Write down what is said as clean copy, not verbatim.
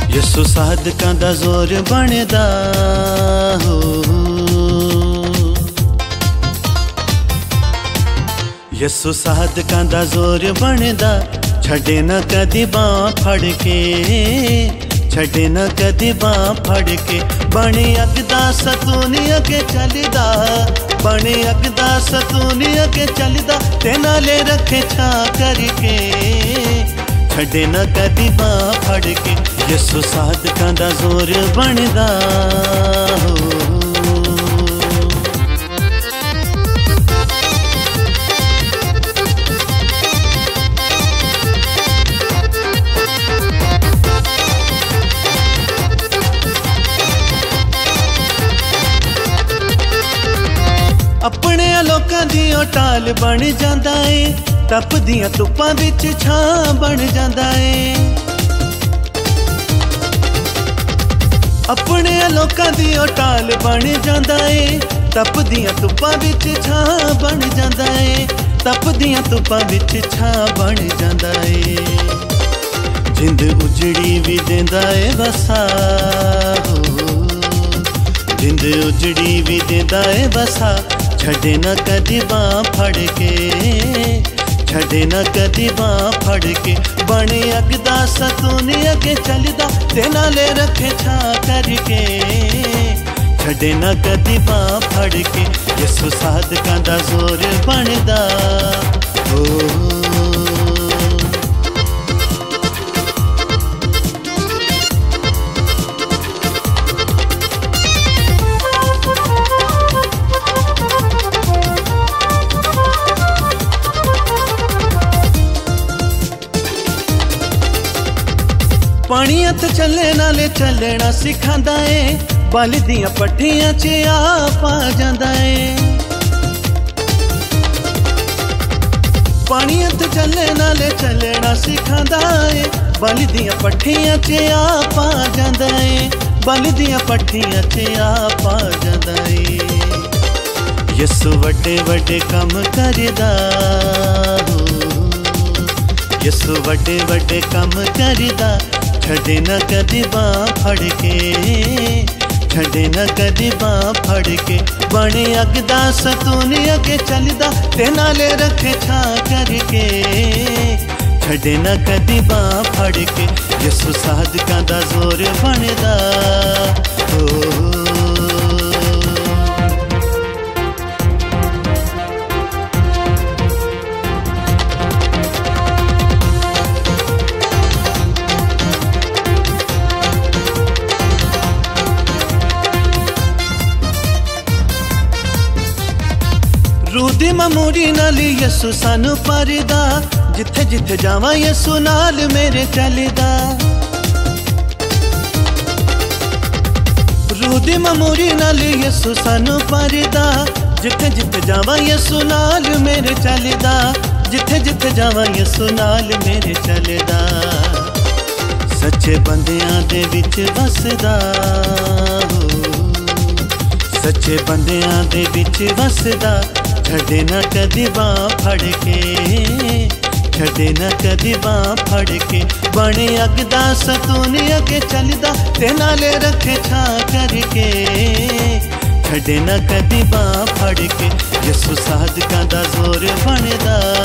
यसु साधकां दा जोर बनदा हो। यसु साधकां दा जोर बनदा, छड़े न कदी बां फड़ के, छड़े न कदी बां फड़ के। बने अगदा सतूनी अगे चलदा, बने अगदा सतूनी अगे चलदा, ते नाले रखे छा करके, छड़े न कदी बां फड़ के। यसु साधकां दा जोर बनदा हो। अपने लोकां दी टाल बन जांदा है, तपदियां धुप्पां विच छां बन जांदा है। अपने लोकां दी टाल बन जांदा है, तपदियां धुप्पां विच छां बन जांदा है, तपदियां धुप्पां विच छां बन जांदा है। जिंद उजड़ी भी देंदा है वसा हो, जिंद उजड़ी भी देंदा है वसा, छड़े न कदी बां फड़ के, छड़े न कदी बां फड़ के। बने अगदा सतूनी अगे चलदा, ते नाले रखे छा करके, छड़े न कदी बां फड़ के। यसु साधकां दा जोर बनदा हो। पानी हथ चले नाले चलना सिखांदा है, बल दियां पट्टियां च आप आ जांदा है। पानी हथ चले नाले चलना सिखांदा है, बल दियां पट्टियां च आप आ जांदा है, बल दियां पट्टियां च आप आ जांदा है। यसु वड्डे वड्डे कम करदा हो, यसु वड्डे वड्डे कम करदा, छड़े न कदी बां फड़ के, छड़े न कदी बां फड़ के। बने अगदा सतूनी अगे चलदा, ते नाले रखे छा करके, छड़े न कदी बां फड़ के। यसु साधकां दा जोर बनदा हो। रूह दी ममूरी नाल यसु सानू परदा, जिथे जिथे जावां यसु नाल मेरे चलदा। रूह दी ममूरी नाल यसु सानू परदा, जिथे जिथे जावां यसु नाल मेरे चलदा, जिथे जिथे जावां यसु नाल मेरे चलदा। सच्चे बंदियां दे विच वसदा हो, सच्चे बंदियां दे विच वसदा, छड़े न कदी बां फड़ के, छड़े न कदी बां फड़ के। बने अगदा सतूनी अगे चलदा, ते नाले रखे छा करके, छड़े न कदी बां फड़ के। यसु साधकां दा जोर बनदा।